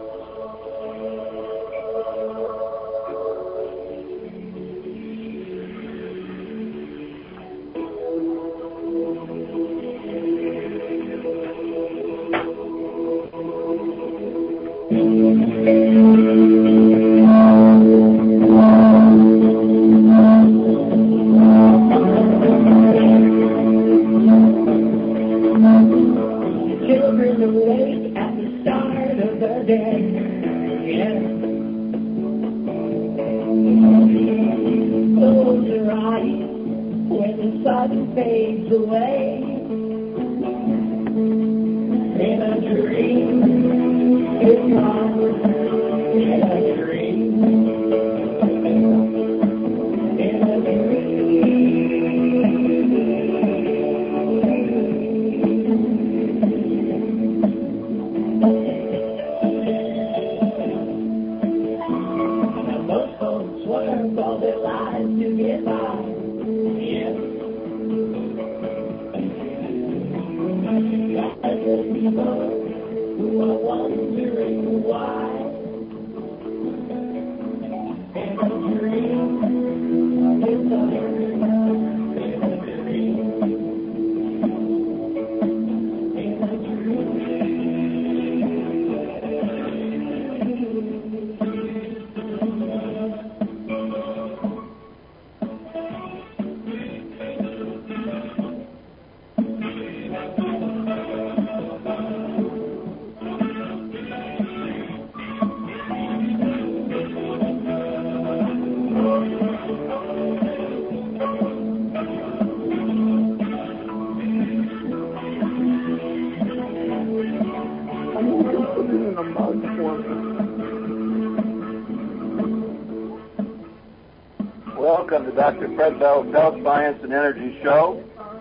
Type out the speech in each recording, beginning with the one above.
Welcome to Dr. Fred Bell's Health, Science, and Energy Show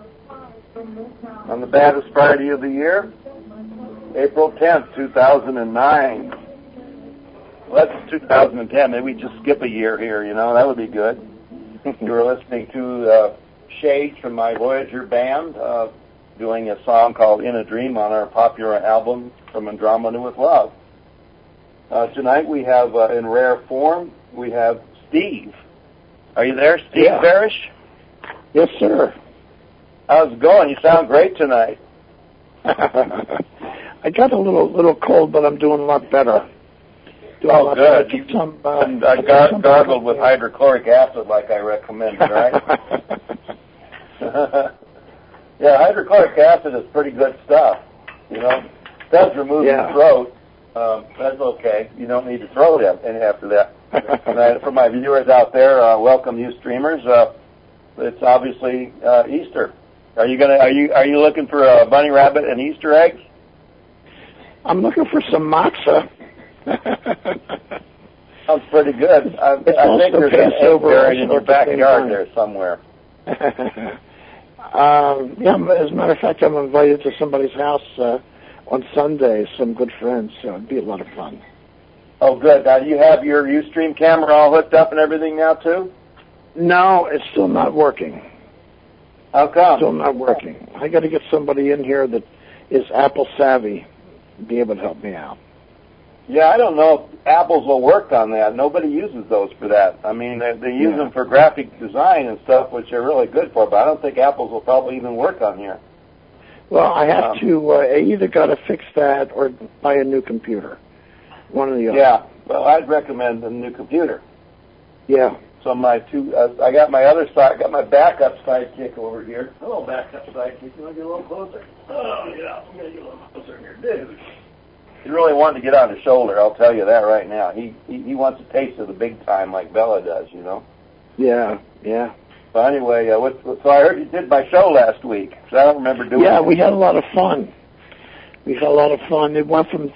on the baddest Friday of the year, April 10th, 2009. Well, that's 2010. Maybe we just skip a year here, you know. That would be good. You were listening to Shades from my Voyager band doing a song called In a Dream on our popular album From Andromeda with Love. Tonight we have, in rare form, we have Steve. Are you there, Steve Barish? Yes, sir. How's it going? You sound great tonight. I got a little cold, but I'm doing a lot better. Good. I gargled with hydrochloric acid like I recommended, right? Yeah, hydrochloric acid is pretty good stuff. You know, it does remove the throat. That's okay. You don't need to throw it after that. And for my viewers out there, welcome you streamers. It's obviously Easter. Are you looking for a bunny rabbit and Easter eggs? I'm looking for some matzah. Sounds pretty good. I think there's an egg buried in your backyard there somewhere. Yeah, as a matter of fact, I'm invited to somebody's house on Sunday, some good friends, so it'd be a lot of fun. Oh, good. Now, do you have your Ustream camera all hooked up and everything now, too? No, it's still not working. How come? Still not working. I got to get somebody in here that is Apple savvy to be able to help me out. Yeah, I don't know if Apples will work on that. Nobody uses those for that. I mean, they use them for graphic design and stuff, which are really good for, but I don't think Apples will probably even work on here. Well, I have to I either got to fix that or buy a new computer. One or the other. Yeah, well, I'd recommend a new computer. Yeah. So I got my other side, I got my backup sidekick over here. Hello, backup sidekick. You want to get a little closer? Oh, yeah, I'm going to get a little closer here. Dude. He really wanted to get on his shoulder, I'll tell you that right now. He wants a taste of the big time like Bella does, you know? Yeah, yeah. But anyway, so I heard you did my show last week, so I don't remember doing it. Yeah, we had a lot of fun. It went from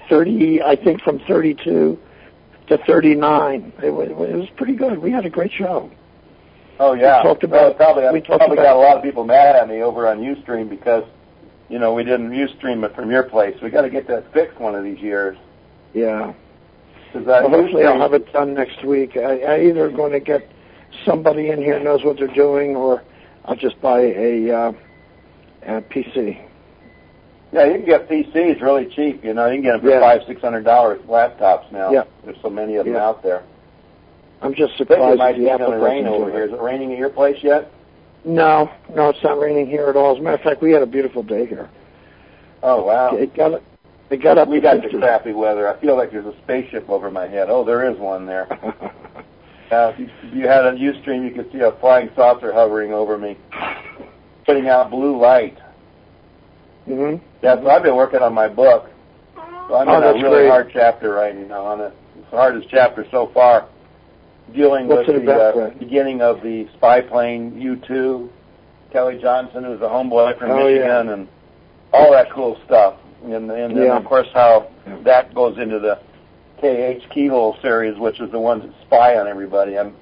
32 to 39. It was pretty good. We had a great show. Oh, yeah. We probably got a lot of people mad at me over on Ustream because, you know, we didn't Ustream it from your place. We got to get that fixed one of these years. Yeah. Hopefully I'll have it done next week. I either going to get somebody in here who knows what they're doing, or I'll just buy a PC. Yeah, you can get PCs really cheap. You can get them for $500-600 laptops now. Yeah. There's so many of them out there. I'm just I think surprised it might be the going to rain over here. Is it raining at your place yet? No, it's not raining here at all. As a matter of fact, we had a beautiful day here. Oh, wow. It got up We to got 50. the crappy weather. I feel like there's a spaceship over my head. Oh, there is one there. If you had a Ustream, you could see a flying saucer hovering over me, putting out blue light. Mm-hmm. Yeah, so I've been working on my book. So I'm in a really hard chapter right now on it. It's the hardest chapter so far, dealing with the beginning of the spy plane U-2, Kelly Johnson, who's a homeboy from Michigan, and all that cool stuff. And then, of course, how that goes into the KH Keyhole series, which is the ones that spy on everybody. I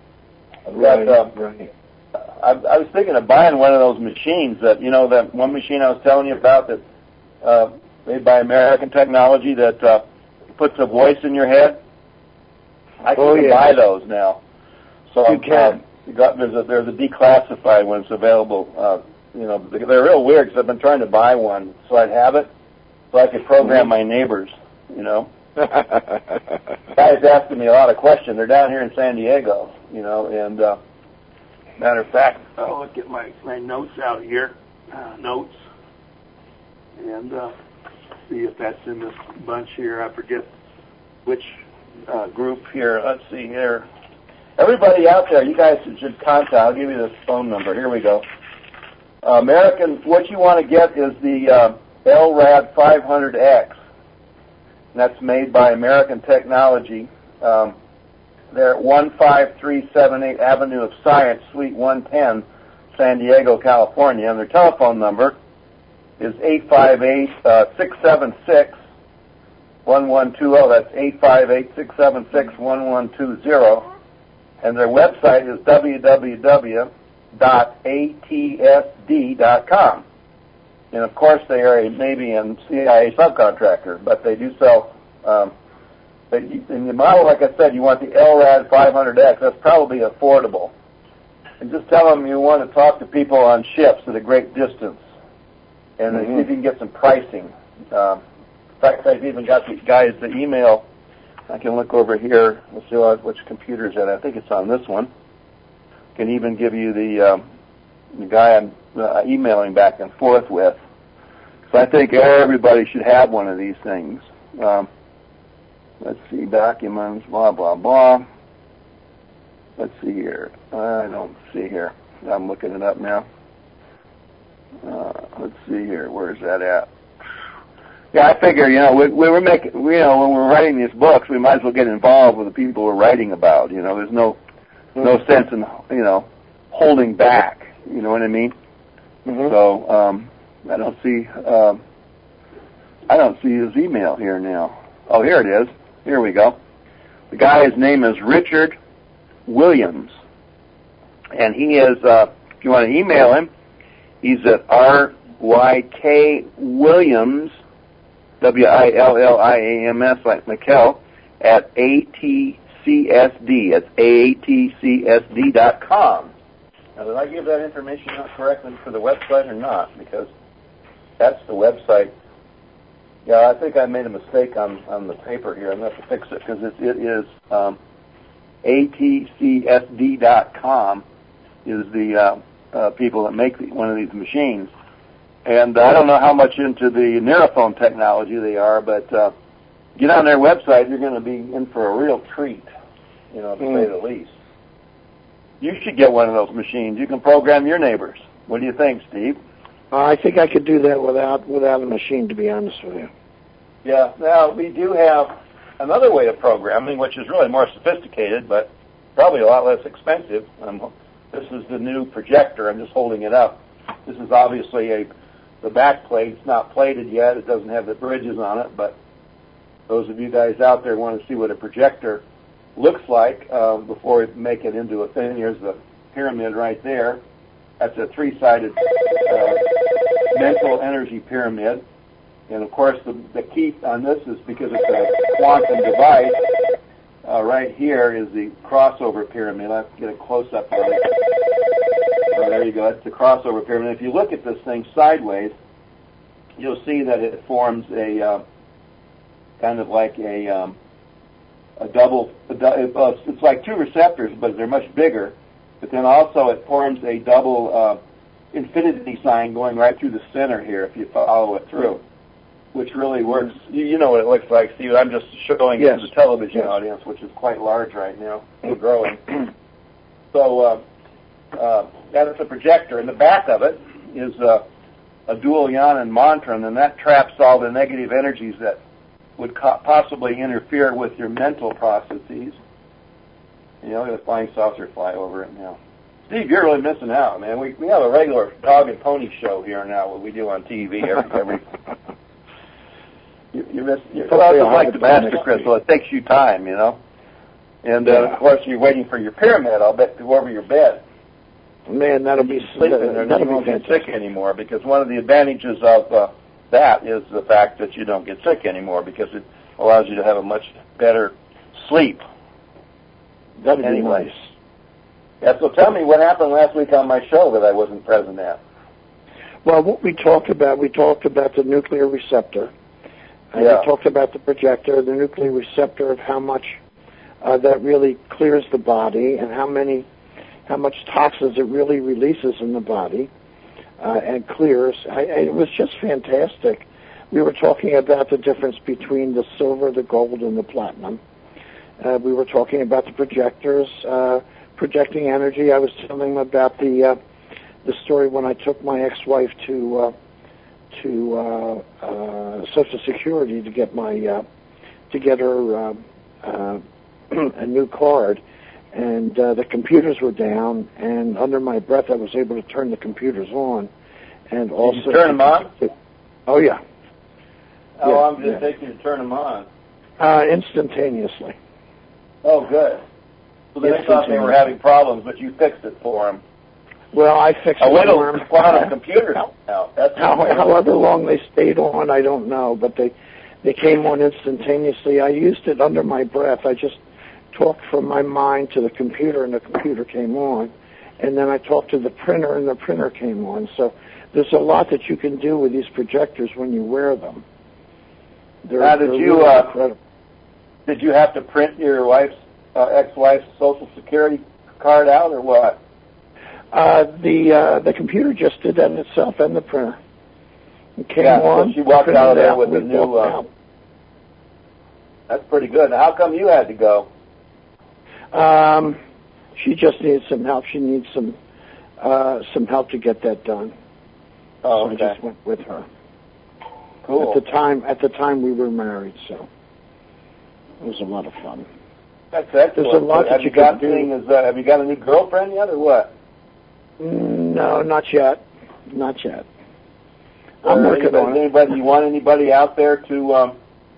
was thinking of buying one of those machines that, that one machine I was telling you about that made by American Technology that puts a voice in your head. I can buy those now. So you can. There's a declassified one that's available. They're real weird because I've been trying to buy one so I'd have it so I could program my neighbors, Guys asking me a lot of questions. They're down here in San Diego, and matter of fact, let's get my notes out here. Notes. And see if that's in this bunch here. I forget which group here. Let's see here. Everybody out there, you guys should contact. I'll give you this phone number. Here we go. What you want to get is the LRAD 500X. And that's made by American Technology. They're at 15378 Avenue of Science, Suite 110, San Diego, California. And their telephone number is 858-676-1120. That's 858-676-1120. And their website is www.atsd.com. And, of course, they are a Navy and CIA subcontractor, but they do sell, in the model, like I said, you want the LRAD 500X. That's probably affordable. And just tell them you want to talk to people on ships at a great distance and see if you can get some pricing. In fact, I've even got the guys the email. I can look over here. Let's see which computer is that. I think it's on this one. Can even give you the guy I'm emailing back and forth with. So I think everybody should have one of these things. Let's see, documents, blah, blah, blah. Let's see here. I don't see here. I'm looking it up now. Let's see here. Where's that at? Yeah, I figure, when we're writing these books, we might as well get involved with the people we're writing about. There's no sense in, holding back. You know what I mean? Mm-hmm. So I don't see his email here now. Oh, here it is. Here we go. The guy's name is Richard Williams, and he is. If you want to email him, he's at RYKWilliams, WILLIAMS, like Mikkel, at ATCSD. It's AATCSD.com. Now, did I give that information out correctly for the website or not? Because that's the website. Yeah, I think I made a mistake on the paper here. I'm going to have to fix it because it is ATCSD.com is the people that make one of these machines. And I don't know how much into the Neurophone technology they are, but get on their website, you're going to be in for a real treat, to say the least. You should get one of those machines. You can program your neighbors. What do you think, Steve? I think I could do that without a machine, to be honest with you. Yeah. Now, we do have another way of programming, which is really more sophisticated, but probably a lot less expensive. This is the new projector. I'm just holding it up. This is obviously the back plate's not plated yet. It doesn't have the bridges on it, but those of you guys out there want to see what a projector looks like before we make it into a thing. Here's the pyramid right there. That's a three-sided mental energy pyramid. And, of course, the key on this is because it's a quantum device. Right here is the crossover pyramid. I'll get a close-up on it. There you go. It's the crossover pyramid. If you look at this thing sideways, you'll see that it forms a kind of like a double. It's like two receptors, but they're much bigger. But then also it forms a double infinity sign going right through the center here if you follow it through, which really works. You know what it looks like, Steve. I'm just showing it to the television audience, which is quite large right now. We're growing. So that is a projector. In the back of it is a dual Ionin Montrun, and that traps all the negative energies that would possibly interfere with your mental processes. You know, the flying saucer fly over it now. Steve, you're really missing out, man. We have a regular dog and pony show here now, what we do on TV every you miss. Well, it's like the master crystal. It takes you time, you know. And of course, you're waiting for your pyramid. I'll bet to go over your bed. Man, that'll be sleeping there. Then you won't get sick anymore, because one of the advantages of that is the fact that you don't get sick anymore, because it allows you to have a much better sleep. That'd be nice. Yeah, so tell me what happened last week on my show that I wasn't present at. Well, what we talked about the nuclear receptor. We talked about the projector, the nuclear receptor, of how much that really clears the body, and how much toxins it really releases in the body and clears. It was just fantastic. We were talking about the difference between the silver, the gold, and the platinum. We were talking about the projectors, projecting energy. I was telling them about the story when I took my ex-wife to Social Security to get her a new card, and the computers were down, and under my breath I was able to turn the computers on, and also did you turn them on? Oh yeah. How long did it take you to turn them on? Instantaneously. Oh, good. So they thought they were having problems, but you fixed it for them. Well, I fixed it for them. Quantum computers now. However long they stayed on, I don't know, but they came on instantaneously. I used it under my breath. I just talked from my mind to the computer, and the computer came on. And then I talked to the printer, and the printer came on. So there's a lot that you can do with these projectors when you wear them. They're really incredible. Did you have to print your ex-wife's Social Security card out, or what? The computer just did that itself, and the printer. It came on. So she walked out of there with a new. That's pretty good. Now, how come you had to go? She just needs some help. She needs some help to get that done. Oh, okay. So I just went with her. Cool. At the time we were married, so it was a lot of fun. That's excellent. There's a lot that you can do. Have you got a new girlfriend yet, or what? No, not yet. Not yet. I'm working on it. You want anybody out there to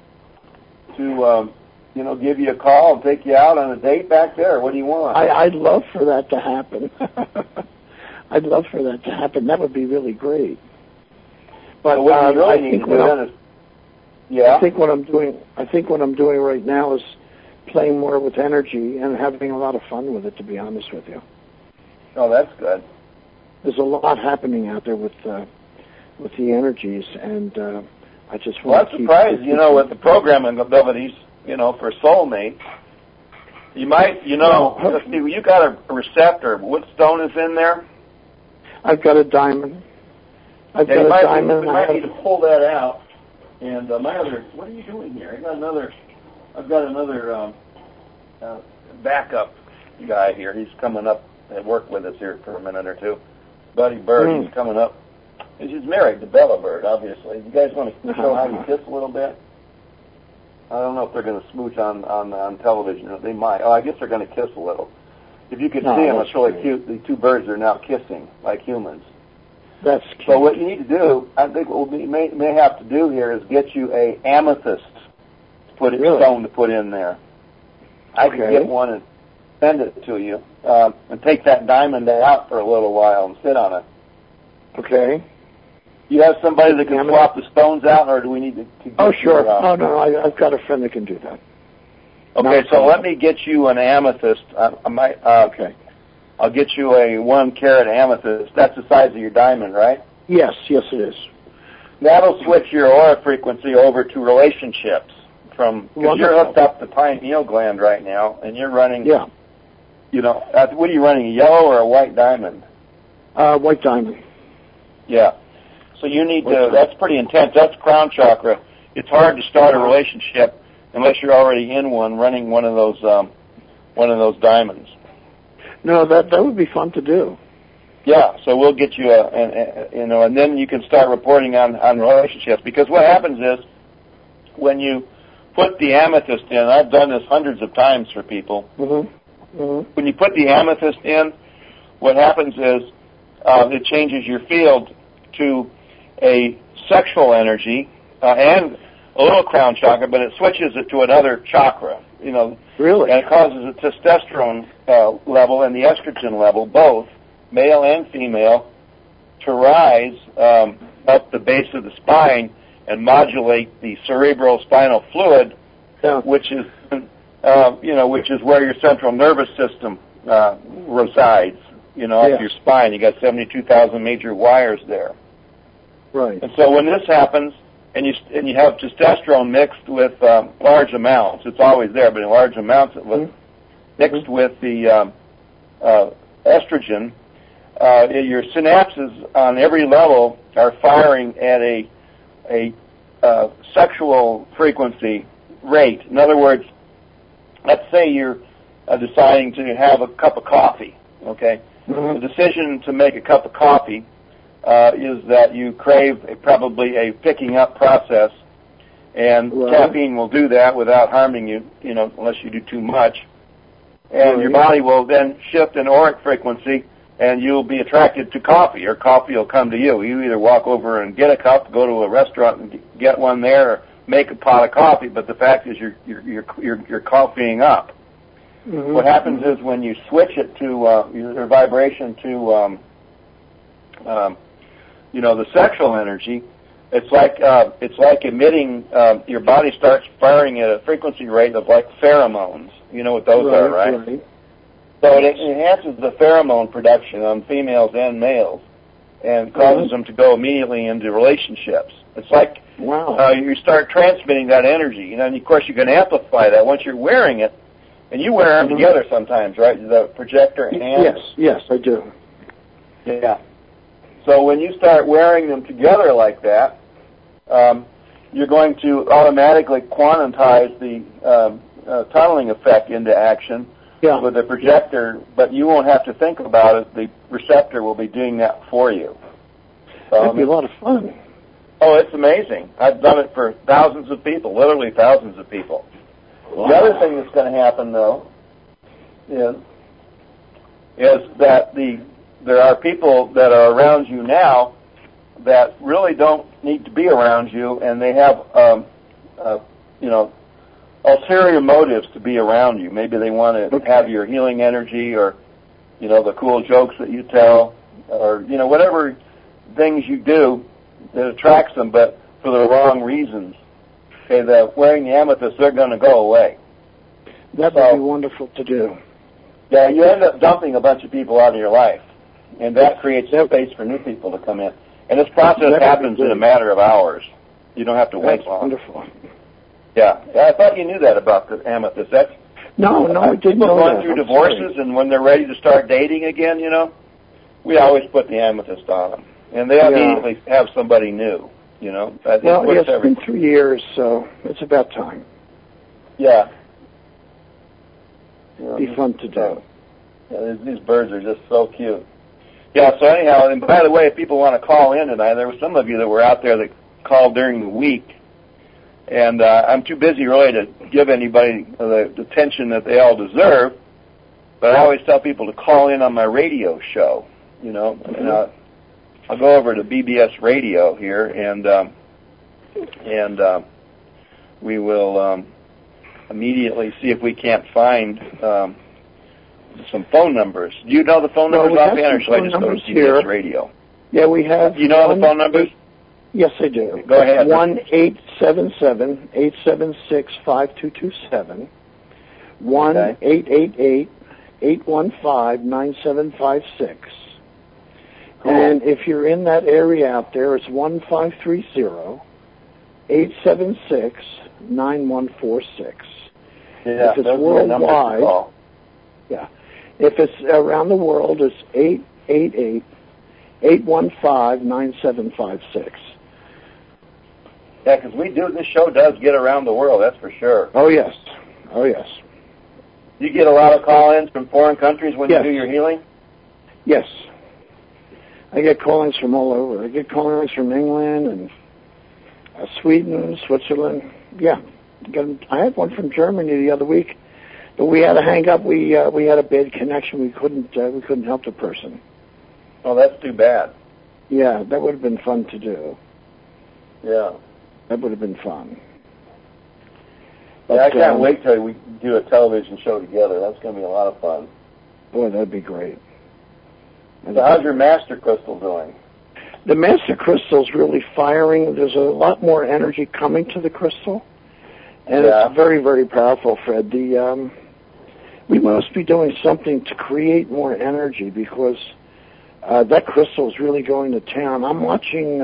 give you a call and take you out on a date back there? What do you want? I'd love for that to happen. I'd love for that to happen. That would be really great. But so what you really need to do is, I think what I'm doing right now is playing more with energy and having a lot of fun with it, to be honest with you. Oh, that's good. There's a lot happening out there with the energies, and I just want to keep... Well, I'm surprised, with the programming abilities, for soulmates, you might, you got a receptor. What stone is in there? I've got a diamond. We might need to pull that out. And what are you doing here? I've got another backup guy here. He's coming up and work with us here for a minute or two. Buddy Bird, he's coming up. He's married to Bella Bird, obviously. You guys want to show how you kiss a little bit? I don't know if they're going to smooch on television. They might. Oh, I guess they're going to kiss a little. If you could see them, it's really cute. The two birds are now kissing like humans. That's cute. So what you need to do, I think what we may have to do here is get you a amethyst stone to put in there. I can get one and send it to you, and take that diamond out for a little while and sit on it. Okay. You have somebody that can swap the stones out, or do we need to get Oh, sure. No, I've got a friend that can do that. Okay, so let me get you an amethyst. Okay. I'll get you a 1 carat amethyst. That's the size of your diamond, right? Yes, it is. That'll switch your aura frequency over to relationships. Because you're hooked up to the pineal gland right now, and you're running. Yeah. You know, what are you running? A yellow or a white diamond? White diamond. Yeah. So you need to. That's pretty intense. That's crown chakra. It's hard to start a relationship unless you're already in one, running one of those diamonds. No, that would be fun to do. Yeah, so we'll get you and then you can start reporting on relationships. Because what happens is, when you put the amethyst in, I've done this hundreds of times for people. Mm-hmm. Mm-hmm. When you put the amethyst in, what happens is it changes your field to a sexual energy and a little crown chakra, but it switches it to another chakra. You know, really, and it causes the testosterone level and the estrogen level, both male and female, to rise up the base of the spine and modulate the cerebrospinal fluid, which is where your central nervous system resides. You know, up your spine. You got 72,000 major wires there. Right. And so when this happens, and you have testosterone mixed with large amounts, it's always there, but in large amounts, mixed with the estrogen, your synapses on every level are firing at a sexual frequency rate. In other words, let's say you're deciding to have a cup of coffee, okay? The decision to make a cup of coffee is that you crave probably a picking up process, and caffeine will do that without harming you, unless you do too much. And your body will then shift an auric frequency, and you'll be attracted to coffee, or coffee will come to you. You either walk over and get a cup, go to a restaurant and get one there, or make a pot of coffee. But the fact is, you're coffeeing up. Mm-hmm. What happens is when you switch it to your vibration to the sexual energy, it's like emitting. Your body starts firing at a frequency rate of like pheromones. You know what those are, right? So it enhances the pheromone production on females and males, and causes them to go immediately into relationships. It's like you start transmitting that energy, and of course you can amplify that once you're wearing it, and you wear them together sometimes, right? The projector and yes, I do. Yeah. So when you start wearing them together like that, you're going to automatically quantize the tunneling effect into action with the projector, but you won't have to think about it. The receptor will be doing that for you. So, that'd be a lot of fun. Oh, it's amazing. I've done it for thousands of people, literally thousands of people. Wow. The other thing that's going to happen, though, is that there are people that are around you now that really don't need to be around you, and they have, ulterior motives to be around you. Maybe they want to have your healing energy, or, the cool jokes that you tell, or, whatever things you do that attracts them, but for the wrong reasons. Okay, that wearing the amethyst, they're going to go away. That would be wonderful to do. Yeah, you end up dumping a bunch of people out of your life, and that creates space for new people to come in. And this process happens in a matter of hours. You don't have to wait long. Wonderful. Yeah, I thought you knew that about the amethyst. No, I didn't know that. People going through divorces, and when they're ready to start dating again, we always put the amethyst on them, and they immediately have somebody new. It's been 3 years, so it's about time. Yeah. Be fun to do. Yeah, these birds are just so cute. Yeah, so anyhow, and by the way, if people want to call in tonight, there were some of you that were out there that called during the week, and I'm too busy really to give anybody the attention that they all deserve, but I always tell people to call in on my radio show, and I'll go over to BBS Radio here, and we will immediately see if we can't find some phone numbers. Do you know the phone numbers offhand, or should I just go to BBS Radio? Yeah, we have. Do you know the phone numbers? Yes, I do. Go ahead. 1-877-876-5227. 1-888-815-9756. Cool. And if you're in that area out there, it's 1530-876-9146. Yeah, if it's worldwide, yeah. If it's around the world, it's 888-815-9756. Yeah, because this show does get around the world, that's for sure. Oh, yes. Oh, yes. You get a lot of call-ins from foreign countries when you do your healing? Yes. I get call-ins from all over. I get call-ins from England and Sweden, Switzerland. Yeah. I had one from Germany the other week, but we had to hang up. We had a bad connection. We couldn't help the person. Oh, that's too bad. Yeah, that would have been fun to do. Yeah. That would have been fun. But, yeah, I can't wait till we do a television show together. That's going to be a lot of fun. Boy, that'd be great. So how's your master crystal doing? The master crystal's really firing. There's a lot more energy coming to the crystal, and it's very, very powerful, Fred. We must be doing something to create more energy because that crystal is really going to town. I'm watching,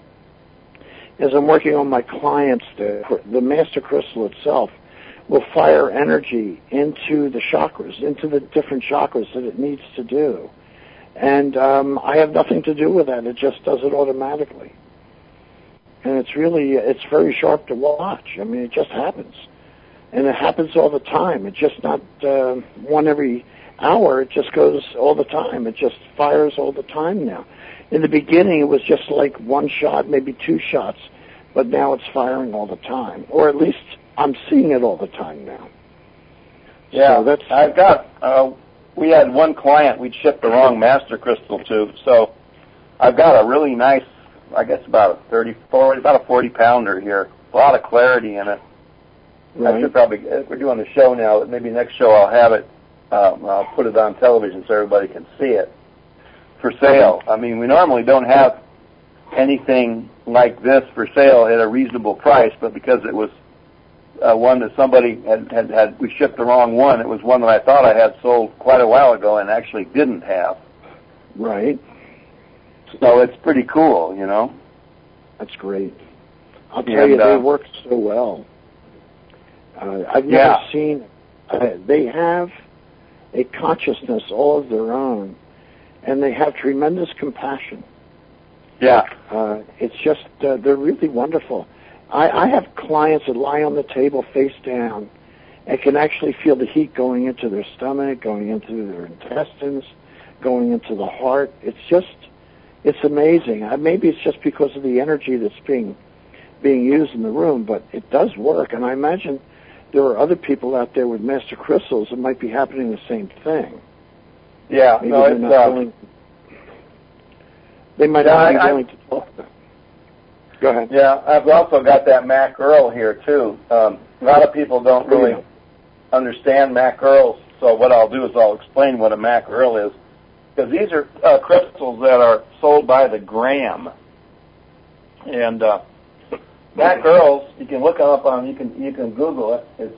as I'm working on my clients, the master crystal itself will fire energy into the chakras, into the different chakras that it needs to do. And I have nothing to do with that. It just does it automatically. And it's very sharp to watch. I mean, it just happens. And it happens all the time. It's just not one every hour. It just goes all the time. It just fires all the time now. In the beginning, it was just like one shot, maybe two shots. But now it's firing all the time. Or at least I'm seeing it all the time now. Yeah, so I've got... we had one client we'd shipped the wrong master crystal to, so I've got a really nice, I guess about a 40-pounder here. A lot of clarity in it. Right. I should probably, we're doing the show now, but maybe next show I'll have it, I'll put it on television so everybody can see it for sale. I mean, we normally don't have anything like this for sale at a reasonable price, but because it was one that somebody had, we shipped the wrong one. It was one that I thought I had sold quite a while ago and actually didn't have. Right. So it's pretty cool, you know. That's great. I'll tell you, they work so well. I've never seen. They have a consciousness all of their own, and they have tremendous compassion. Yeah. It's just they're really wonderful. I have clients that lie on the table face down and can actually feel the heat going into their stomach, going into their intestines, going into the heart. It's amazing. Maybe it's just because of the energy that's being used in the room, but it does work. And I imagine there are other people out there with master crystals that might be happening the same thing. Yeah, maybe they might not be willing to talk about it. Go ahead. Yeah, I've also got that Mac Earl here, too. A lot of people don't really understand Mac Earls, so what I'll do is I'll explain what a Mac Earl is. Because these are crystals that are sold by the gram. And Mac Earls, you can look them up on, you can Google it. It's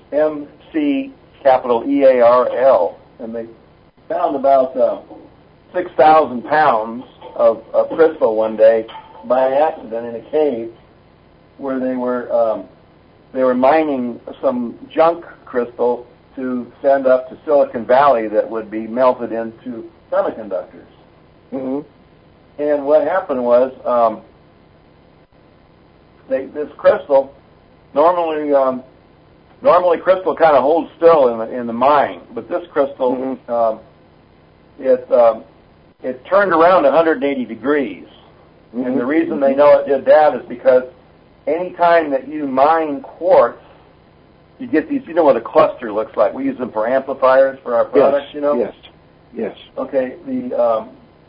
MCEARL. And they found about 6,000 pounds of crystal one day by accident in a cave where they were mining some junk crystal to send up to Silicon Valley that would be melted into semiconductors. Mm-hmm. And what happened was this crystal normally crystal kind of holds still in the mine, but this crystal it turned around 180 degrees. Mm-hmm. And the reason they know it did that is because any time that you mine quartz, you get these, you know what a cluster looks like. We use them for amplifiers for our products, you know? Yes. Okay, the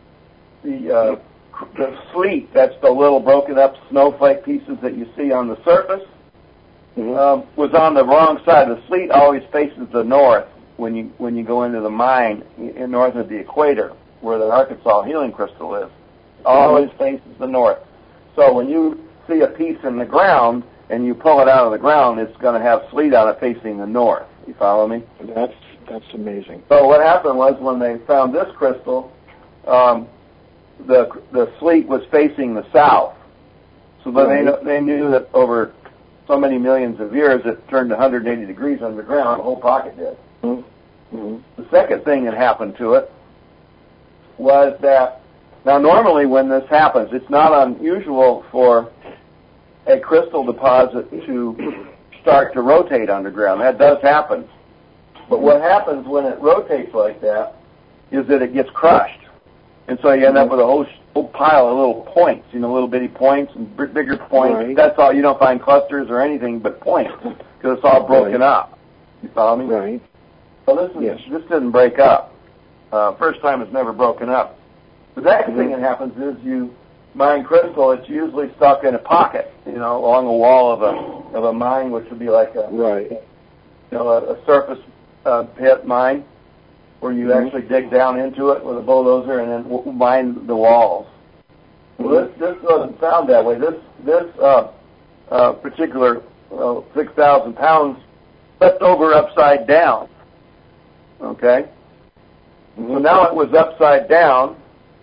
sleet, that's the little broken up snowflake pieces that you see on the surface, was on the wrong side. The sleet always faces the north when you go into the mine north of the equator, where the Arkansas healing crystal is. Always faces the north. So when you see a piece in the ground and you pull it out of the ground, it's going to have sleet on it facing the north. You follow me? That's amazing. So what happened was when they found this crystal, the sleet was facing the south. So they knew that over so many millions of years it turned 180 degrees underground. The whole pocket did. Mm-hmm. The second thing that happened to it was that, now normally when this happens, it's not unusual for a crystal deposit to start to rotate underground. That does happen. But what happens when it rotates like that is that it gets crushed. And so you end up with a whole pile of little points, little bitty points and bigger points. Right. That's all. You don't find clusters or anything but points because it's all broken up. You follow me? Right. So this didn't break up. First time it's never broken up. The next thing that happens is you mine crystal. It's usually stuck in a pocket, along a wall of a mine, which would be like a surface pit mine, where you actually dig down into it with a bulldozer and then mine the walls. Well, this wasn't found that way. This particular 6,000 pounds left over upside down. Okay? So now it was upside down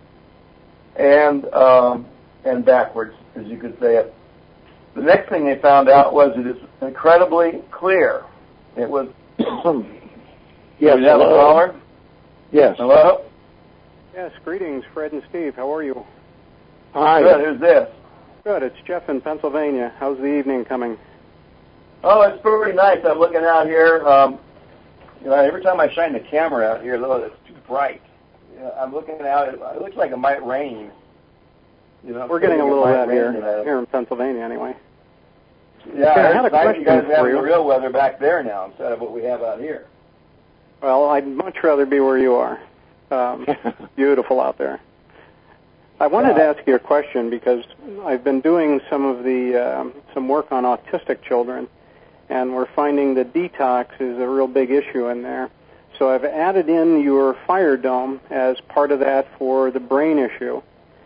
and backwards, as you could say it. The next thing they found out was it is incredibly clear. It was... Yes, do we have a caller? Yes. Hello? Yes, greetings, Fred and Steve. How are you? Hi. Good. Who's this? Good. It's Jeff in Pennsylvania. How's the evening coming? Oh, it's pretty nice. I'm looking out here. Every time I shine the camera out here, though, it's too bright. I'm looking out. It looks like it might rain. We're getting a little of that here in Pennsylvania, anyway. Yeah, I had a question you guys have for you. The real weather back there now instead of what we have out here. Well, I'd much rather be where you are. Beautiful out there. I wanted to ask you a question because I've been doing some work on autistic children, and we're finding that detox is a real big issue in there. So I've added in your fire dome as part of that for the brain issue,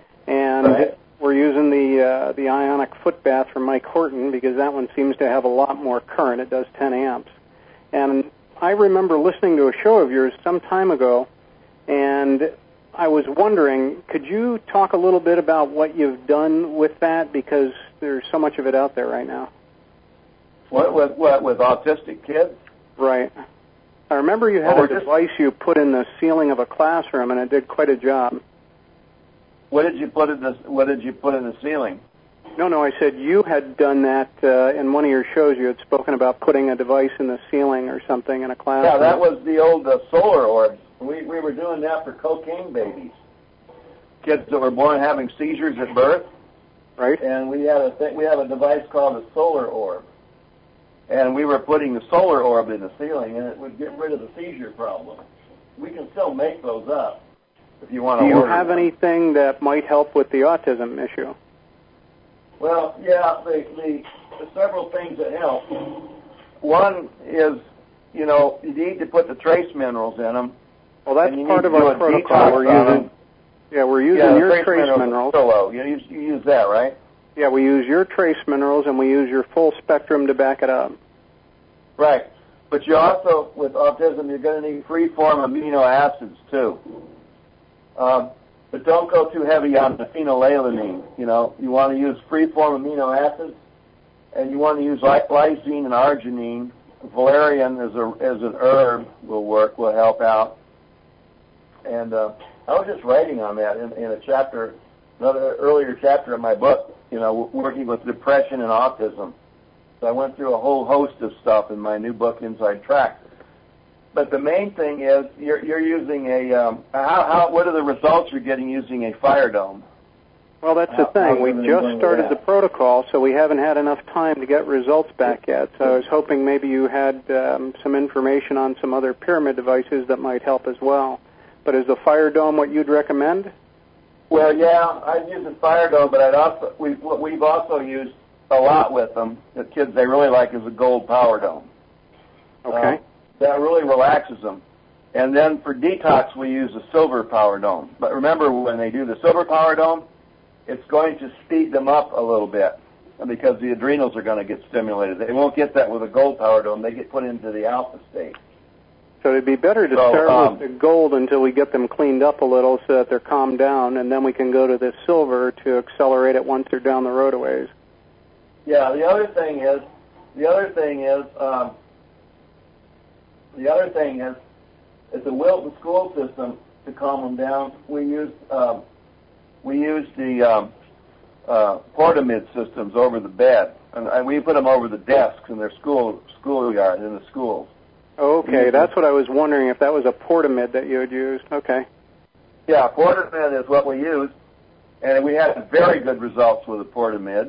and we're using the ionic foot bath from Mike Horton because that one seems to have a lot more current. It does 10 amps, and I remember listening to a show of yours some time ago, and I was wondering, could you talk a little bit about what you've done with that, because there's so much of it out there right now? What with autistic kids? Right. I remember you had a device you put in the ceiling of a classroom, and it did quite a job. What did you put in the ceiling? No, I said you had done that in one of your shows. You had spoken about putting a device in the ceiling or something in a classroom. Yeah, that was the old solar orbs. We were doing that for cocaine babies, kids that were born having seizures at birth. Right. And we have a device called a solar orb, and we were putting the solar orb in the ceiling, and it would get rid of the seizure problem. We can still make those up if you want to. Do you have anything that might help with the autism issue? Well, yeah, the several things that help. One is, you need to put the trace minerals in them. Well, that's part of our protocol. We're using your trace minerals. You use that, right? Yeah, we use your trace minerals, and we use your full spectrum to back it up. Right. But you also, with autism, you're going to need free-form amino acids, too. But don't go too heavy on the phenylalanine. You want to use free-form amino acids, and you want to use lysine and arginine. Valerian as an herb will help out. And I was just writing on that in a chapter, another earlier chapter of my book, working with depression and autism. So I went through a whole host of stuff in my new book, Inside Track. But the main thing is you're using what are the results you're getting using a fire dome? Well, that's the thing. We just started the protocol, so we haven't had enough time to get results back yet. So I was hoping maybe you had some information on some other pyramid devices that might help as well. But is the fire dome what you'd recommend? Well, yeah, I'd use the fire dome, but we've also used a lot with them. The kids they really like is a gold power dome. Okay. That really relaxes them. And then for detox, we use a silver power dome. But remember, when they do the silver power dome, it's going to speed them up a little bit because the adrenals are going to get stimulated. They won't get that with a gold power dome. They get put into the alpha state. So it'd be better to start with the gold until we get them cleaned up a little so that they're calmed down, and then we can go to the silver to accelerate it once they're down the road a ways. Yeah, the other thing is the Wilton school system to calm them down. We used the Portamid systems over the bed, and we put them over the desks in their schoolyard in the schools. Okay, that's what I was wondering, if that was a Portamid that you had used. Okay. Yeah, Portamid is what we used, and we had very good results with the Portamid.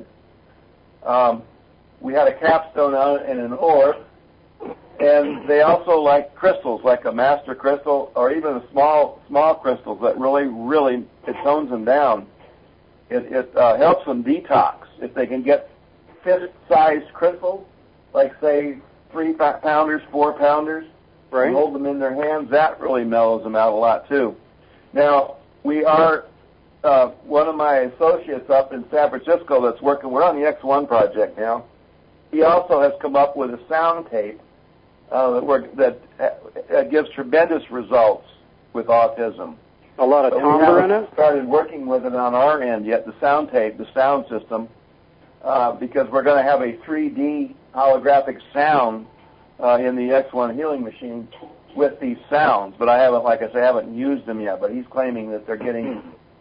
We had a capstone on it and an orb, and they also like crystals, like a master crystal, or even the small crystals that really, it tones them down. It helps them detox. If they can get fist-sized crystals, like, say, 3-pounders, 4-pounders, right, and hold them in their hands, that really mellows them out a lot, too. Now, we are, one of my associates up in San Francisco that's working, we're on the X1 project now, he also has come up with a sound tape that gives tremendous results with autism. A lot of timbre in it? Started working with it on our end yet, the sound tape, the sound system, because we're going to have a 3D holographic sound in the X1 healing machine with these sounds. But I haven't, like I say, I haven't used them yet. But he's claiming that they're getting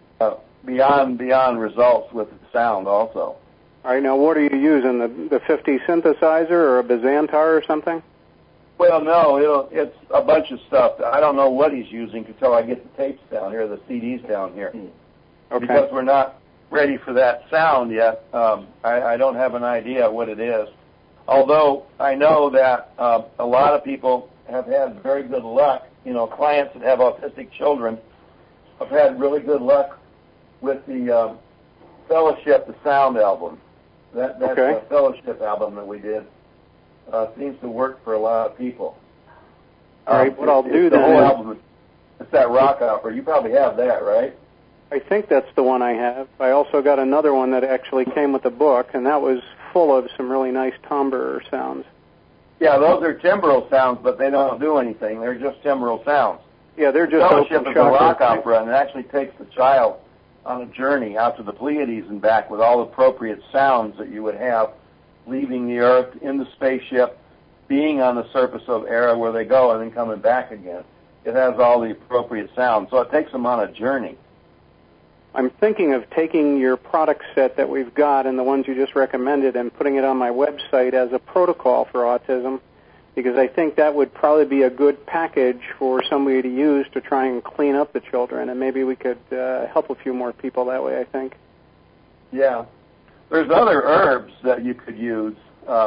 beyond results with the sound also. All right, now what are you using, the 50 synthesizer or a Bazantar or something? Well, no, it's a bunch of stuff. I don't know what he's using until I get the tapes down here, the CDs down here. Okay. Because we're not ready for that sound yet. I don't have an idea what it is. Although I know that a lot of people have had very good luck. Clients that have autistic children have had really good luck with the Fellowship, the Sound album. That's okay. a Fellowship album that we did. Seems to work for a lot of people. All right, what I'll do then... The whole album, it's that rock opera. You probably have that, right? I think that's the one I have. I also got another one that actually came with the book, and that was full of some really nice timbre sounds. Yeah, those are timbral sounds, but they don't do anything. They're just timbral sounds. Yeah, they're just Fellowship is a rock opera, and it actually takes the child on a journey out to the Pleiades and back with all the appropriate sounds that you would have leaving the Earth in the spaceship, being on the surface of Era where they go, and then coming back again. It has all the appropriate sounds, so it takes them on a journey. I'm thinking of taking your product set that we've got and the ones you just recommended and putting it on my website as a protocol for autism, because I think that would probably be a good package for somebody to use to try and clean up the children, and maybe we could help a few more people that way, I think. Yeah. There's other herbs that you could use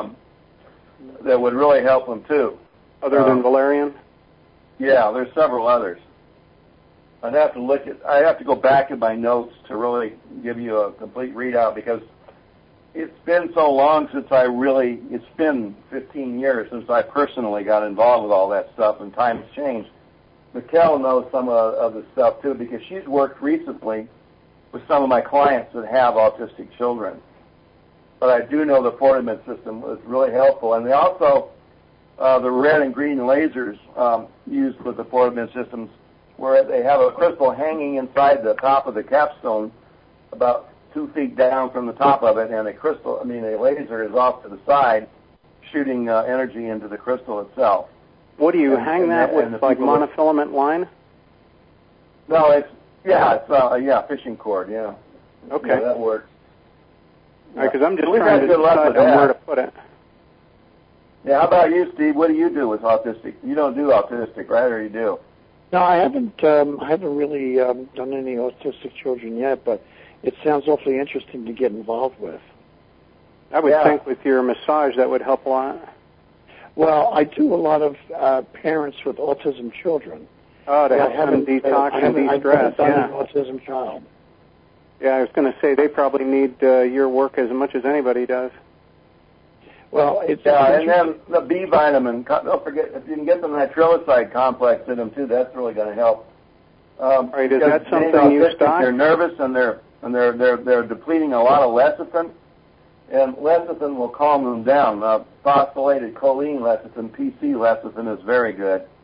that would really help them, too. Other than valerian? Yeah, there's several others. I have to go back in my notes to really give you a complete readout, because it's been so long since it's been 15 years since I personally got involved with all that stuff, and times changed. Mikkel knows some of the stuff, too, because she's worked recently with some of my clients that have autistic children. But I do know the Portamid system was really helpful. And they also, the red and green lasers used with the Portamid systems, where they have a crystal hanging inside the top of the capstone about 2 feet down from the top of it, and a laser is off to the side shooting energy into the crystal itself. What do you hang that with, like monofilament line? No, it's fishing cord, yeah. Okay. Yeah, that works. Because I'm just trying to decide on where to put it. Yeah, how about you, Steve? What do you do with autistic? You don't do autistic, right, or you do? No, I haven't really done any autistic children yet, but it sounds awfully interesting to get involved with. I would think with your massage that would help a lot. Well, I do a lot of parents with autism children. Oh, to help them detox and de-stress. I haven't done an autism child. Yeah, I was going to say they probably need your work as much as anybody does. Well, it's and then the B vitamin. Don't forget, if you can get the nitrilicide complex in them too, that's really going to help. Right, is that something you stock? They're nervous and they're depleting a lot of lecithin, and lecithin will calm them down. Phosphorylated choline lecithin, PC lecithin, is very good.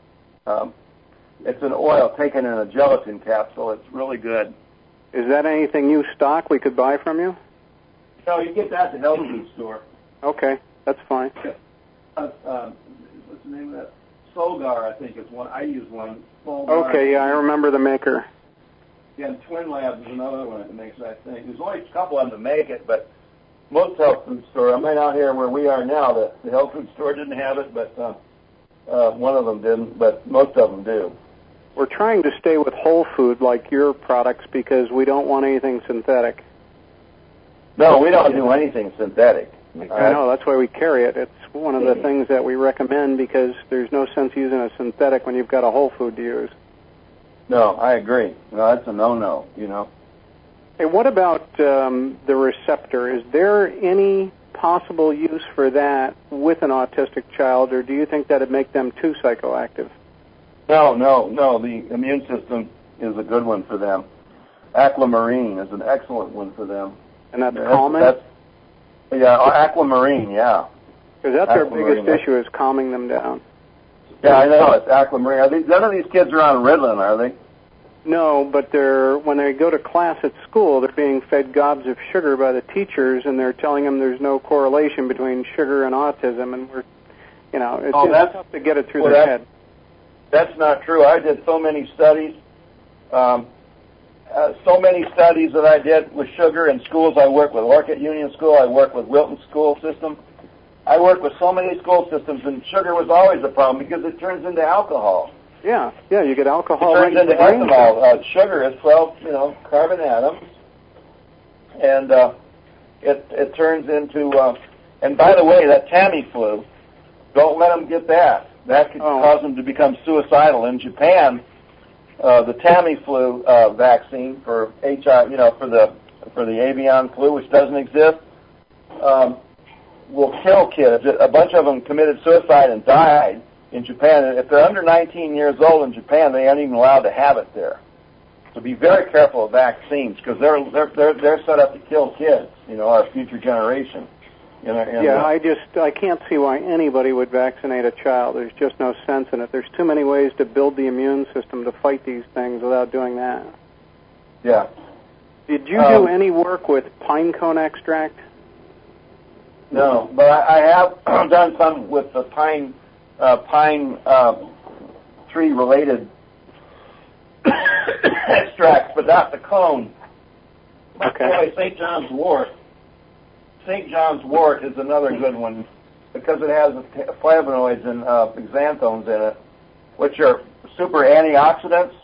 It's an oil taken in a gelatin capsule. It's really good. Is that anything you stock we could buy from you? No, you get that at the health food store. Okay, that's fine. What's the name of that? Solgar, I think, is one. I use one. Solgar. Okay, yeah, I remember the maker. Yeah, and Twin Labs is another one that makes that thing. There's only a couple of them to make it, but most health food stores, I mean, out here where we are now, the health food store didn't have it, but one of them didn't, but most of them do. We're trying to stay with whole food like your products because we don't want anything synthetic. No, we don't do anything synthetic. I know, that's why we carry it. It's one of the things that we recommend because there's no sense using a synthetic when you've got a whole food to use. No, I agree. No, that's a no-no, you know. Hey, what about the receptor? Is there any possible use for that with an autistic child, or do you think that would make them too psychoactive? No. The immune system is a good one for them. Aquamarine is an excellent one for them. And that's calming? Aquamarine, yeah. Because that's their biggest issue is calming them down. Yeah, I know. It's Aquamarine. None of these kids are on Ritalin, are they? No, but when they go to class at school, they're being fed gobs of sugar by the teachers, and they're telling them there's no correlation between sugar and autism, and it's tough to get it through their head. That's not true. I did so many studies. That I did with sugar in schools. I worked with Orchid Union School. I worked with Wilton School System. I worked with so many school systems, and sugar was always a problem because it turns into alcohol. Yeah, you get alcohol. It turns into ethanol. Sugar is 12, carbon atoms, and it turns into. And by the way, that Tamiflu, don't let them get that. That could cause them to become suicidal. In Japan, the Tamiflu vaccine for HIV, for the avian flu, which doesn't exist, will kill kids. A bunch of them committed suicide and died in Japan. And if they're under 19 years old in Japan, they aren't even allowed to have it there. So be very careful of vaccines because they're set up to kill kids, our future generation. I can't see why anybody would vaccinate a child. There's just no sense in it. There's too many ways to build the immune system to fight these things without doing that. Yeah. Did you do any work with pine cone extract? No, but I have done some with the pine tree-related extracts, but not the cone. Okay. Anyway, St. John's wort. St. John's wort is another good one because it has flavonoids and xanthones in it, which are super antioxidants.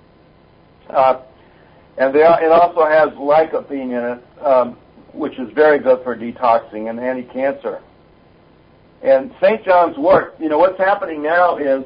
And it also has lycopene in it, which is very good for detoxing and anti-cancer. And St. John's wort, what's happening now is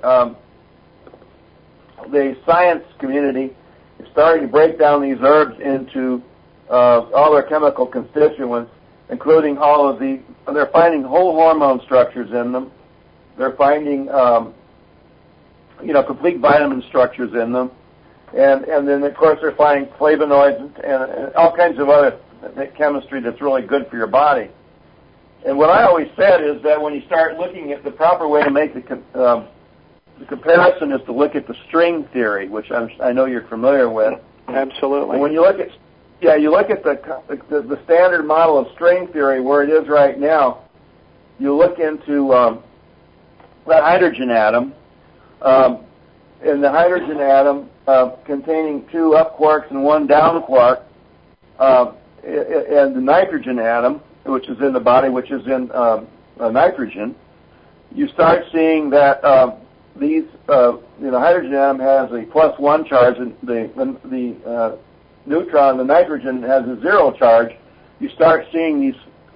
the science community is starting to break down these herbs into all their chemical constituents, including they're finding whole hormone structures in them. They're finding, complete vitamin structures in them. And then, of course, they're finding flavonoids and all kinds of other chemistry that's really good for your body. And what I always said is that when you start looking at the proper way to make the comparison is to look at the string theory, which I know you're familiar with. Absolutely. And when you look at the standard model of string theory where it is right now, you look into the hydrogen atom, and the hydrogen atom containing 2 up quarks and 1 down quark, and the nitrogen atom, which is in the body, which is in nitrogen, you start seeing that the hydrogen atom has a +1 charge, and the neutron, the nitrogen, has a 0 charge. You start seeing these,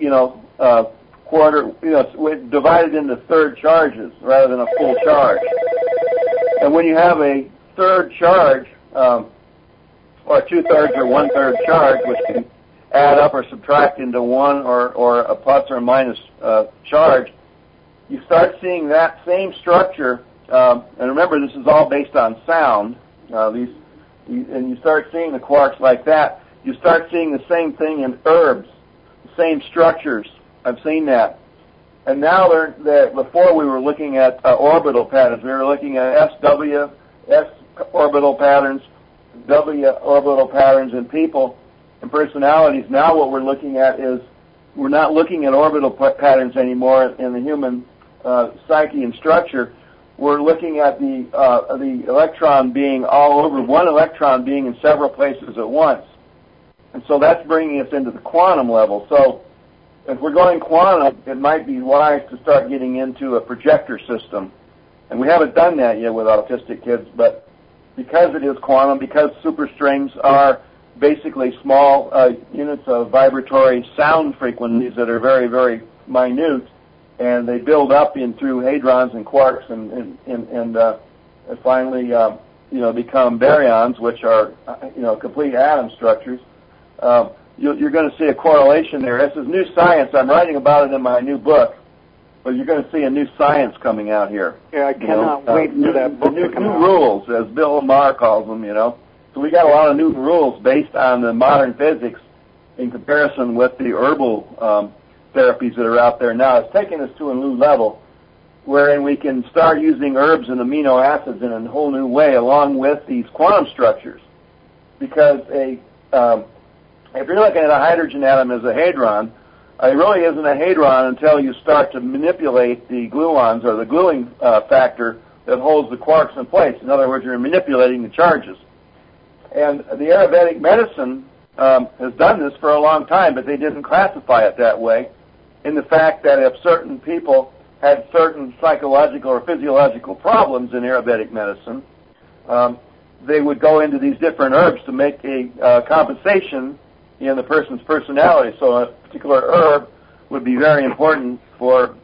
divided into third charges rather than a full charge. And when you have a third charge, or 2/3 or 1/3 charge, which can add up or subtract into 1 or a plus or minus charge, you start seeing that same structure. And remember, this is all based on sound. And you start seeing the quarks like that. You start seeing the same thing in herbs, the same structures. I've seen that. And now before we were looking at orbital patterns. We were looking at S orbital patterns, W orbital patterns in people and personalities. Now what we're looking at is we're not looking at orbital patterns anymore in the human psyche and structure. We're looking at the electron being all over, one electron being in several places at once. And so that's bringing us into the quantum level. So if we're going quantum, it might be wise to start getting into a projector system. And we haven't done that yet with autistic kids, but because it is quantum, because superstrings are basically small units of vibratory sound frequencies that are very, very minute, and they build up in through hadrons and quarks and finally become baryons, which are complete atom structures. You're going to see a correlation there. This is new science. I'm writing about it in my new book, but you're going to see a new science coming out here. Yeah, I cannot wait for that book to come out. New rules, as Bill Maher calls them, So we got a lot of new rules based on the modern physics in comparison with the herbal therapies that are out there now. It's taking us to a new level wherein we can start using herbs and amino acids in a whole new way along with these quantum structures. Because if you're looking at a hydrogen atom as a hadron, it really isn't a hadron until you start to manipulate the gluons or the gluing factor that holds the quarks in place. In other words, you're manipulating the charges. And the Ayurvedic medicine has done this for a long time, but they didn't classify it that way, in the fact that if certain people had certain psychological or physiological problems in Ayurvedic medicine, they would go into these different herbs to make a compensation in the person's personality. So a particular herb would be very important for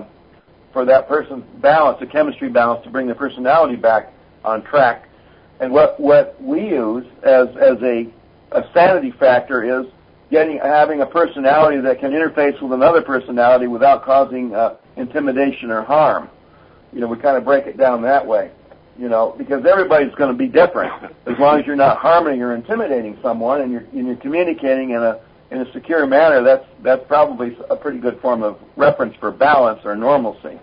that person's balance, the chemistry balance, to bring the personality back on track. And what we use as a sanity factor is having a personality that can interface with another personality without causing intimidation or harm. We kind of break it down that way. Because everybody's going to be different. As long as you're not harming or intimidating someone and you're communicating in a secure manner, that's probably a pretty good form of reference for balance or normalcy.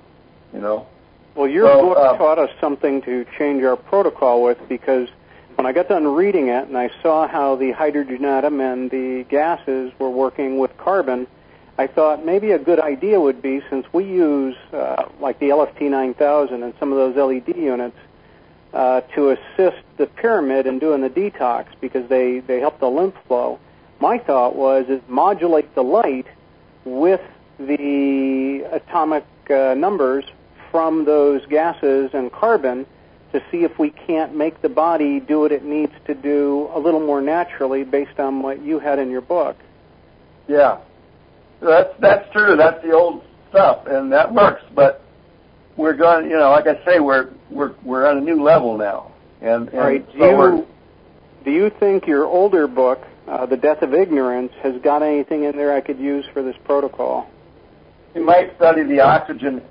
Well, your book taught us something to change our protocol with, because when I got done reading it and I saw how the hydrogen atom and the gases were working with carbon, I thought maybe a good idea would be, since we use like the LFT 9000 and some of those LED units to assist the pyramid in doing the detox, because they help the lymph flow. My thought was modulate the light with the atomic numbers from those gases and carbon to see if we can't make the body do what it needs to do a little more naturally based on what you had in your book. Yeah, that's true. That's the old stuff, and that works. But we're going, like I say, we're on a new level now. And right. So do you think your older book, The Death of Ignorance, has got anything in there I could use for this protocol? You might study the oxygen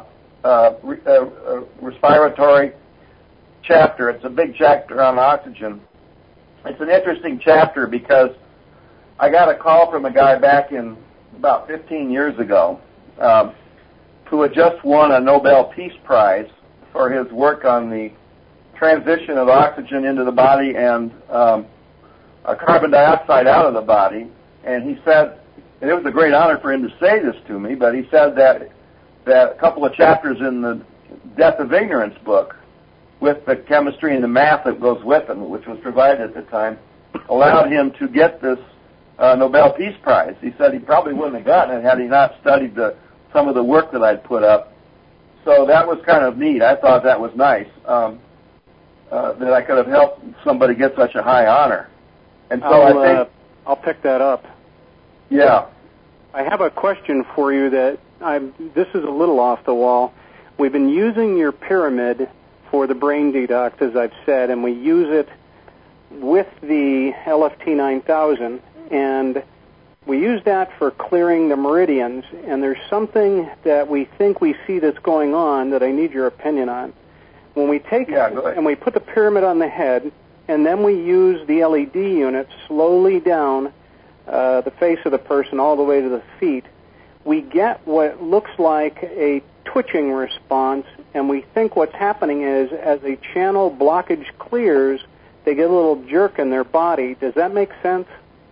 respiratory chapter. It's a big chapter on oxygen. It's an interesting chapter because I got a call from a guy back in about 15 years ago who had just won a Nobel Peace Prize for his work on the transition of oxygen into the body and carbon dioxide out of the body. And he said, and it was a great honor for him to say this to me, but he said that a couple of chapters in the Death of Ignorance book, with the chemistry and the math that goes with it, which was provided at the time, allowed him to get this Nobel Peace Prize. He said he probably wouldn't have gotten it had he not studied some of the work that I'd put up. So that was kind of neat. I thought that was nice, that I could have helped somebody get such a high honor. And so I think I'll pick that up. Yeah. I have a question for you that this is a little off the wall. We've been using your pyramid for the brain detox, as I've said, and we use it with the LFT 9000, and we use that for clearing the meridians, and there's something that we think we see that's going on that I need your opinion on. When we take and we put the pyramid on the head, and then we use the LED unit slowly down the face of the person all the way to the feet, we get what looks like a twitching response, and we think what's happening is as a channel blockage clears, they get a little jerk in their body. Does that make sense?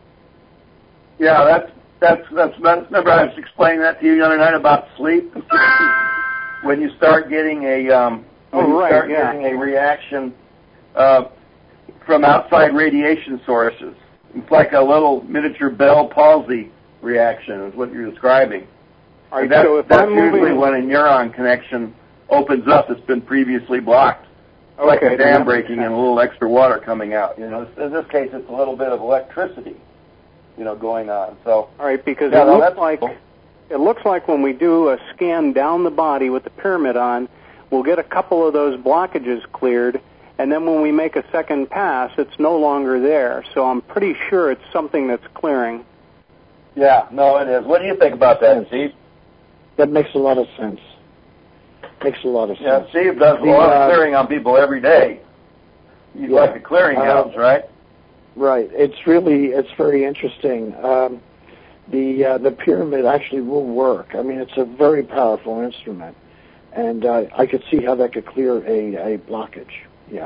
Yeah, remember I was explaining that to you the other night about sleep? When you start getting a getting a reaction from outside radiation sources. It's like a little miniature Bell palsy reaction is what you're describing. Right, that's so that's usually when a neuron connection opens up that's been previously blocked. Okay, like a dam breaking and a little extra water coming out. You know, in this case, it's a little bit of electricity, you know, going on. So, all right, because it looks like when we do a scan down the body with the pyramid on, we'll get a couple of those blockages cleared, and then when we make a second pass, it's no longer there. So I'm pretty sure it's something that's clearing. Yeah, no, it is. What do you think about that, Steve? That makes a lot of sense. Makes a lot of sense. Yeah, Steve does a lot of clearing on people every day. He's like a clearinghouse, right? Right. It's very interesting. The pyramid actually will work. I mean, it's a very powerful instrument, and I could see how that could clear a blockage. Yeah.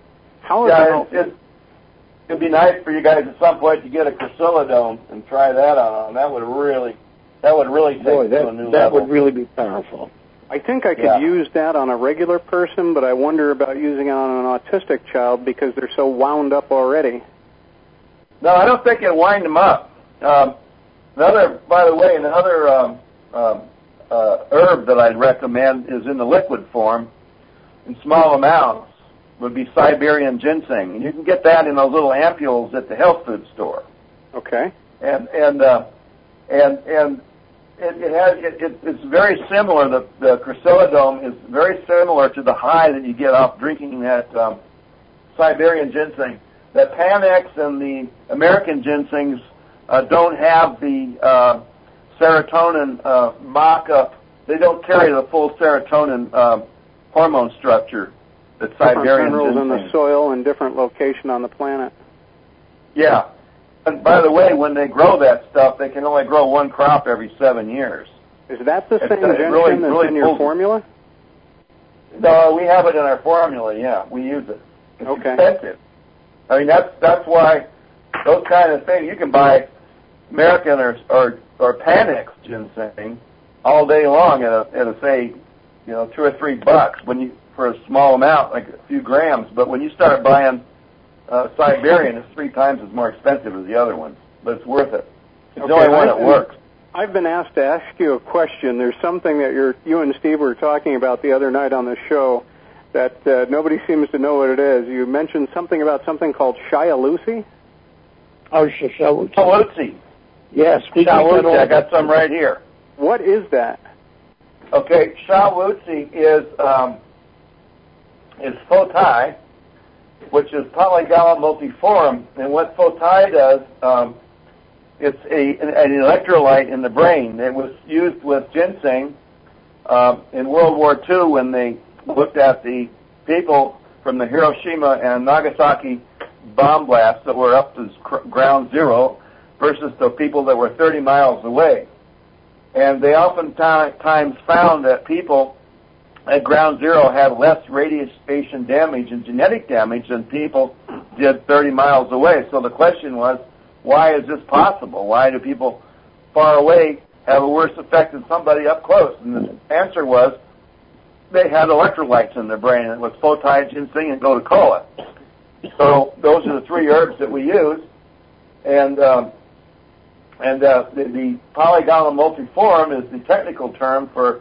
It'd be nice for you guys at some point to get a Chrysillidome and try that on. That would really take it to a new level. That would really be powerful. I think I could use that on a regular person, but I wonder about using it on an autistic child because they're so wound up already. No, I don't think it'll wind them up. Another herb that I'd recommend is in the liquid form, in small amounts, would be Siberian ginseng. And you can get that in those little ampules at the health food store. Okay. And it's very similar. The Chrysillidome is very similar to the high that you get off drinking that Siberian ginseng. The Panax and the American ginsengs don't have the serotonin mock-up. They don't carry the full serotonin hormone structure that Siberian ginseng. Different minerals in the soil and different location on the planet. Yeah. And by the way, when they grow that stuff, they can only grow one crop every 7 years. Is that the same ginseng that's in your formula? No, we have it in our formula, yeah. We use it. It's expensive. I mean, that's why those kind of things, you can buy American or Panax ginseng all day long at say, you know, $2 or $3 for a small amount, like a few grams. But when you start buying Siberian, it's 3 times as more expensive as the other ones, but it's worth it. It's the only one that works. I've been asked to ask you a question. There's something that you and Steve were talking about the other night on the show that nobody seems to know what it is. You mentioned something about something called Shia-Lucy? Oh, Shia-Lucy. Shia-Lucy. Yes. Shia-Lucy. I got some right here. What is that? Okay, Shia-Lucy is Fotai, which is Polygala multiforum, and what Fotai does, it's an electrolyte in the brain. It was used with ginseng in World War II when they looked at the people from the Hiroshima and Nagasaki bomb blasts that were up to ground zero versus the people that were 30 miles away. And they oftentimes found that people at ground zero had less radiation damage and genetic damage than people did 30 miles away. So the question was, why is this possible? Why do people far away have a worse effect than somebody up close? And the answer was they had electrolytes in their brain. It was Fotai, ginseng, and gotu-kola. So those are the 3 herbs that we use. And the Polygala multiforum is the technical term for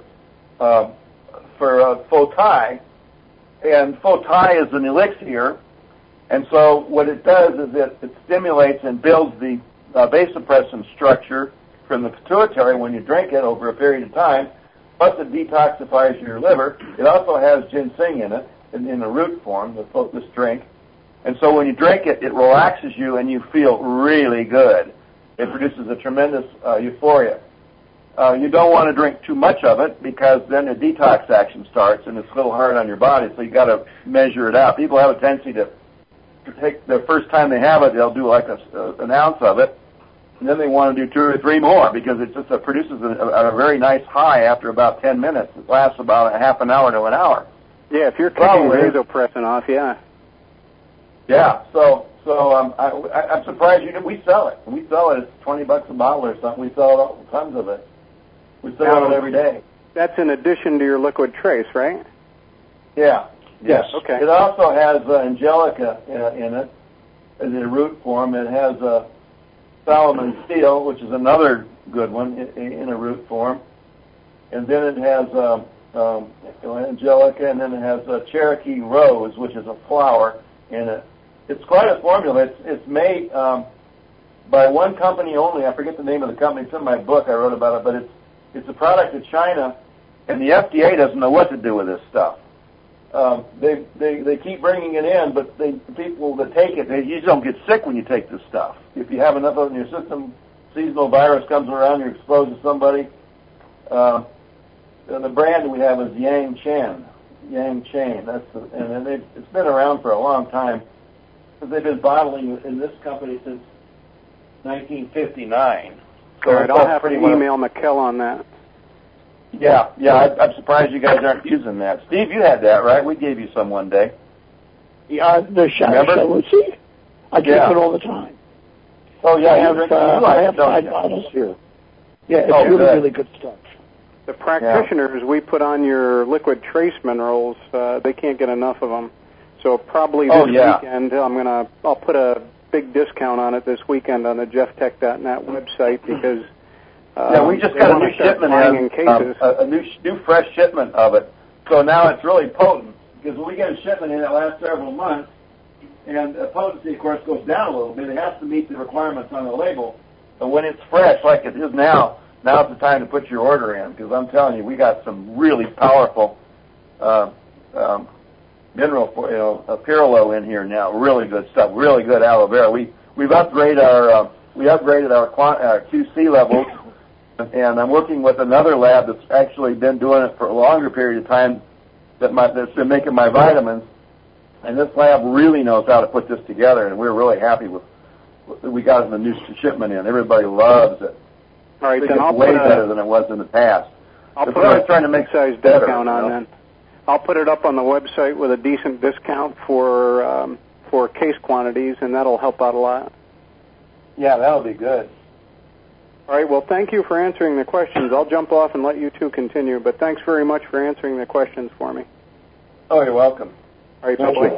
Fotai, and Fotai is an elixir, and so what it does is it stimulates and builds the vasopressin structure from the pituitary when you drink it over a period of time, plus it detoxifies your liver. It also has ginseng in it, in the root form, this drink, and so when you drink it, it relaxes you and you feel really good. It produces a tremendous euphoria. You don't want to drink too much of it because then the detox action starts and it's a little hard on your body, so you got to measure it out. People have a tendency to take the first time they have it, they'll do like an ounce of it, And then they want to do 2 or 3 more because it just produces a very nice high after about 10 minutes. It lasts about a half an hour to an hour. Yeah, if you're kicking vasopressin off, yeah. Yeah, so I'm surprised we sell it. We sell it. It's $20 a bottle or something. We sell tons of it. We sell it every day. That's in addition to your liquid trace, right? Yeah. Yes. Okay. It also has Angelica in it in a root form. It has Solomon Steel, which is another good one in a root form. And then it has Angelica, and then it has Cherokee Rose, which is a flower in it. It's quite a formula. It's made by one company only. I forget the name of the company. It's in my book. I wrote about it, but it's a product of China, and the FDA doesn't know what to do with this stuff. They keep bringing it in, but the people that take it, you just don't get sick when you take this stuff. If you have enough of it in your system, seasonal virus comes around, you're exposed to somebody. The brand we have is Yang Chain. It's been around for a long time. They've been bottling in this company since 1959. So all right, I'll have to email McKell on that. Yeah, I'm surprised you guys aren't using that. Steve, you had that, right? We gave you some one day. Yeah, the Shalalusi. I drink it all the time. Oh, yeah, I have 5 bottles here. Yeah, it's really good stuff. The practitioners, we put on your liquid trace minerals, they can't get enough of them. So probably this weekend, I'll put a big discount on it this weekend on the JeffTech.net website because we just got a new shipment a new fresh shipment of it. So now it's really potent because when we get a shipment in, it lasts several months, and the potency, of course, goes down a little bit. It has to meet the requirements on the label. But when it's fresh, like it is now's the time to put your order in because I'm telling you, we got some really powerful mineral, Pirlo in here now. Really good stuff. Really good aloe vera. We've upgraded our QC levels, and I'm working with another lab that's actually been doing it for a longer period of time that's been making my vitamins. And this lab really knows how to put this together, and we're really happy with. We got the new shipment in. Everybody loves it. All right, then it's way better than it was in the past. I'll put a trying to make size discount on then. I'll put it up on the website with a decent discount for case quantities, and that'll help out a lot. Yeah, that'll be good. All right, well, thank you for answering the questions. I'll jump off and let you two continue, but thanks very much for answering the questions for me. Oh, you're welcome. All right, bye-bye.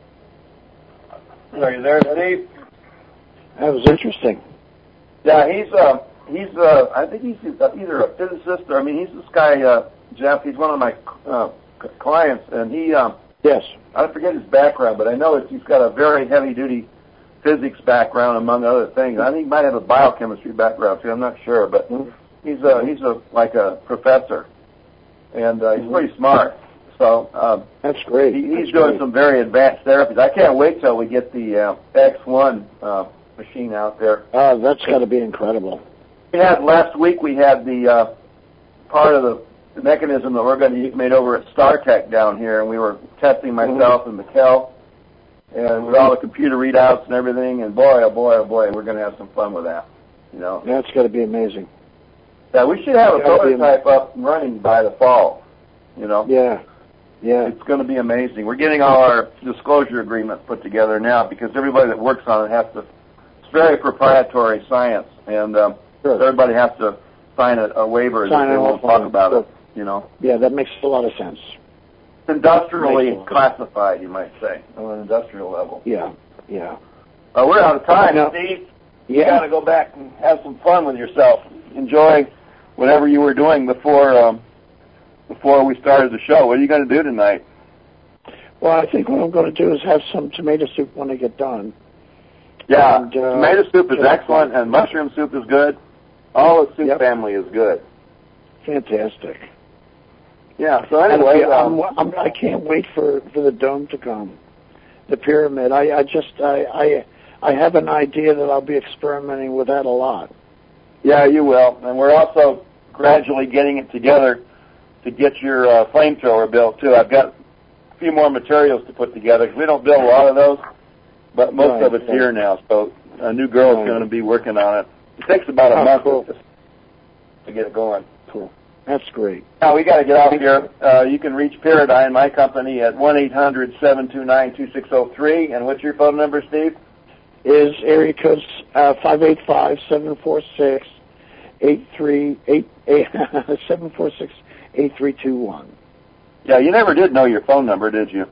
Are you there, Steve? That was interesting. Yeah, I think he's either a physicist or, he's this guy, Jeff, he's one of my clients, and he, yes, I forget his background, but I know he's got a very heavy-duty physics background, among other things. I think he might have a biochemistry background, too. I'm not sure, but he's like a professor, and he's pretty smart. So that's great. He's doing some very advanced therapies. I can't wait till we get the X1 machine out there. That's got to be incredible. Last week we had the part of the mechanism that we're going to use made over at StarTech down here, and we were testing myself and McKell, and with all the computer readouts and everything, and boy, we're going to have some fun with that. That's got to be amazing. Yeah, we should have a prototype up and running by the fall. Yeah. It's going to be amazing. We're getting all our disclosure agreements put together now because everybody that works on it has to. It's very proprietary science, and everybody has to sign a waiver that they won't talk about it. Yeah, that makes a lot of sense. It's industrially classified, you might say, on an industrial level. Yeah. We're out of time, Steve. You got to go back and have some fun with yourself. Enjoy whatever you were doing before we started the show. What are you going to do tonight? Well, I think what I'm going to do is have some tomato soup when I get done. Yeah, and, tomato soup is excellent, and mushroom soup is good. All the soup family is good. Fantastic. Yeah, so anyway... I can't wait for the dome to come, the pyramid. I have an idea that I'll be experimenting with that a lot. Yeah, you will. And we're also gradually getting it together to get your flamethrower built, too. I've got a few more materials to put together. We don't build a lot of those, but most of it's here now. So a new girl is going to be working on it. It takes about a month cool. to get it going. Cool. That's great. Now, we got to get out here. You can reach Paradigm, my company, at 1-800-729-2603. And what's your phone number, Steve? Is area code 585-746-8321. Yeah, you never did know your phone number, did you?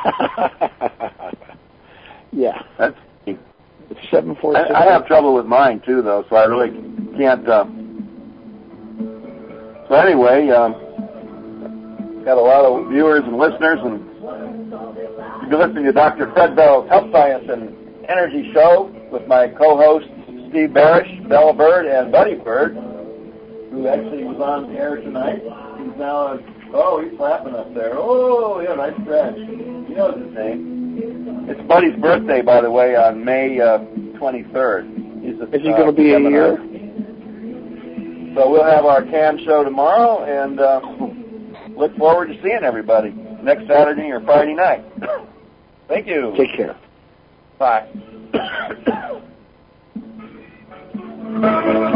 Yeah. That's It's 746. I have trouble with mine, too, though, so I really can't. So anyway, got a lot of viewers and listeners, and you're listening to Dr. Fred Bell's Health Science and Energy Show with my co-hosts Steve Barish, Bella Bird, and Buddy Bird, who actually was on the air tonight. He's now, he's laughing up there. Oh, yeah, nice stretch. He knows his name. It's Buddy's birthday, by the way, on May 23rd. Is he going to be a year? So we'll have our cam show tomorrow, and look forward to seeing everybody next Saturday or Friday night. Thank you. Take care. Bye.